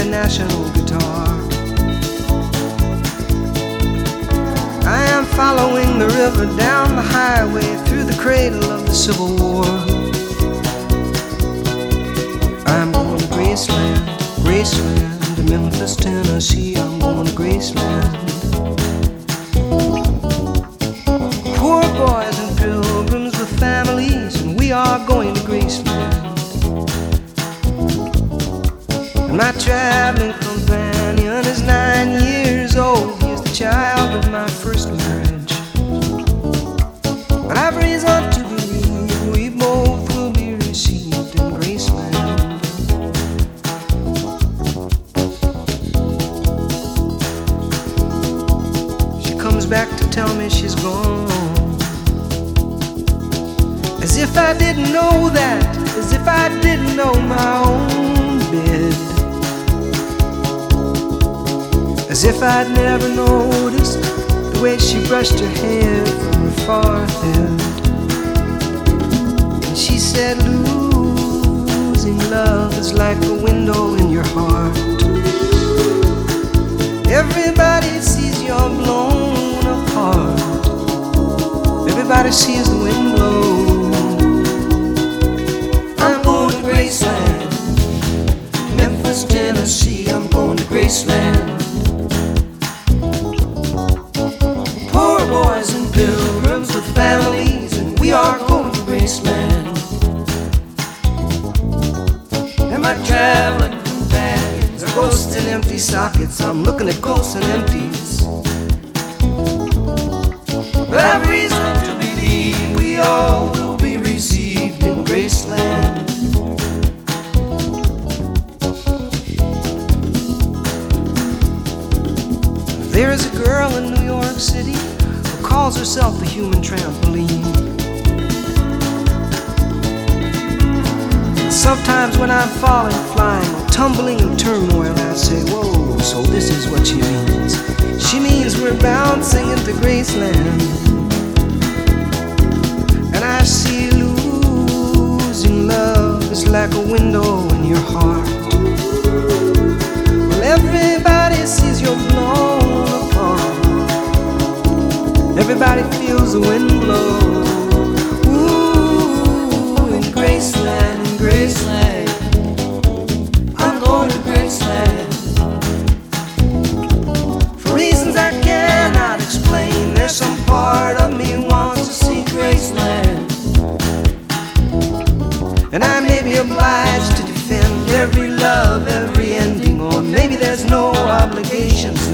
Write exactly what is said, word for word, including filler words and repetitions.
national guitar. I am following the river down the highway through the cradle of the Civil War. I'm going to Graceland, Graceland, to Memphis, Tennessee. I'm going to Graceland. Poor boys and pilgrims with families, and we are going to Graceland. And my traveling companion is nine years old. He is the child of my first marriage. But I've reason to believe we both will be received in Graceland. She comes back to tell me she's gone, as if I didn't know that, as if I didn't know my own bed, as if I'd never noticed the way she brushed her hair from her forehead. And she said, losing love is like a window in your heart. Everybody sees you're blown apart. Everybody sees the wind blow. I'm going to Graceland, Memphis, Tennessee. I'm going to Graceland. Poor boys and pilgrims with families, and we are going to Graceland. And my traveling companions are ghosts in empty sockets. I'm looking at ghosts and empties. But I've reason to believe we all will be received in Graceland. There is a girl in New York City who calls herself the human trampoline. And sometimes when I'm falling, flying, or tumbling in turmoil, I say, whoa, so this is what she means. She means we're bouncing into Graceland. And I see losing love is like a window in your heart. Well, everybody sees you're blown apart. Everybody feels the wind blow. Ooh, in Graceland, in Graceland, I'm going to Graceland. For reasons I cannot explain, there's some part of me wants to see Graceland. And I may be obliged to defend every love, every ending, or maybe there's no obligations